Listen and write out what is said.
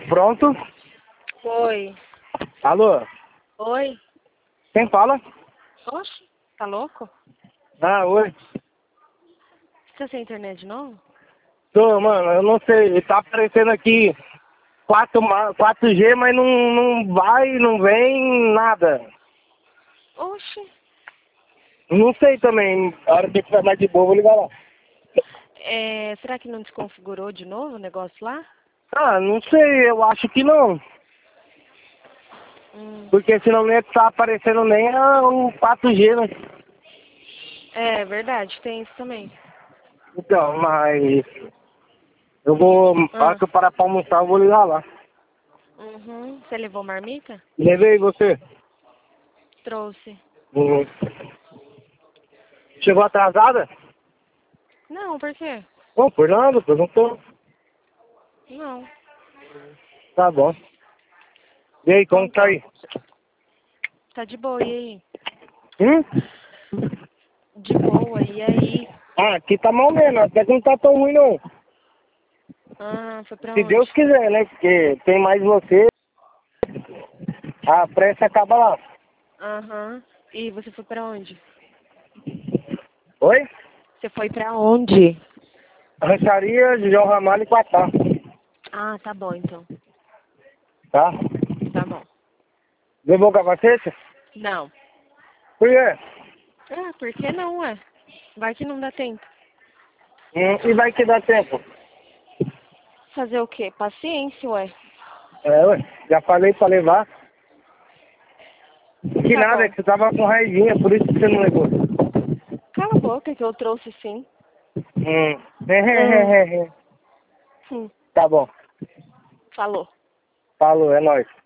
Pronto? Oi. Alô? Oi? Quem fala? Oxe, tá louco? Ah, oi. Você tem internet de novo? Tô, mano, eu não sei. Tá aparecendo aqui 4G, mas não vai, não vem, nada. Oxe. Não sei também. A hora que ficar mais de boa, eu vou ligar lá. Será que não desconfigurou de novo o negócio lá? Ah, não sei, eu acho que não. Porque senão não ia estar aparecendo nem o 4G, né? É verdade, tem isso também. Então, mas eu vou, a hora que eu parar pra almoçar, eu vou ligar lá. Uhum. Você levou marmita? Levei você. Trouxe. Uhum. Chegou atrasada? Não, por quê? Não, por nada, perguntou. Não. Tá bom. E aí, como Então tá tá. aí? Tá de boa, e aí? Hum? De boa, e aí? Ah, aqui tá mal mesmo, até que não tá tão ruim não. Ah, foi pra Se onde? Deus quiser, né? Porque tem mais você, a pressa acaba lá. Aham. E você foi pra onde? Oi? Você foi pra onde? Rancharia de João Ramalho e Quatá. Ah, tá bom então. Tá? Tá bom. Levou o capacete? Não. Por quê? Ah, por que não, ué? Vai que não dá tempo. E vai que dá tempo. Fazer o quê? Paciência, ué. É, ué. Já falei pra levar. Que Tá nada, é bom. que você tava com raivinha, por isso que você não levou. Cala a boca que eu trouxe sim. Hum. Hum. Hum. Tá bom. Falou. Falou, é nóis.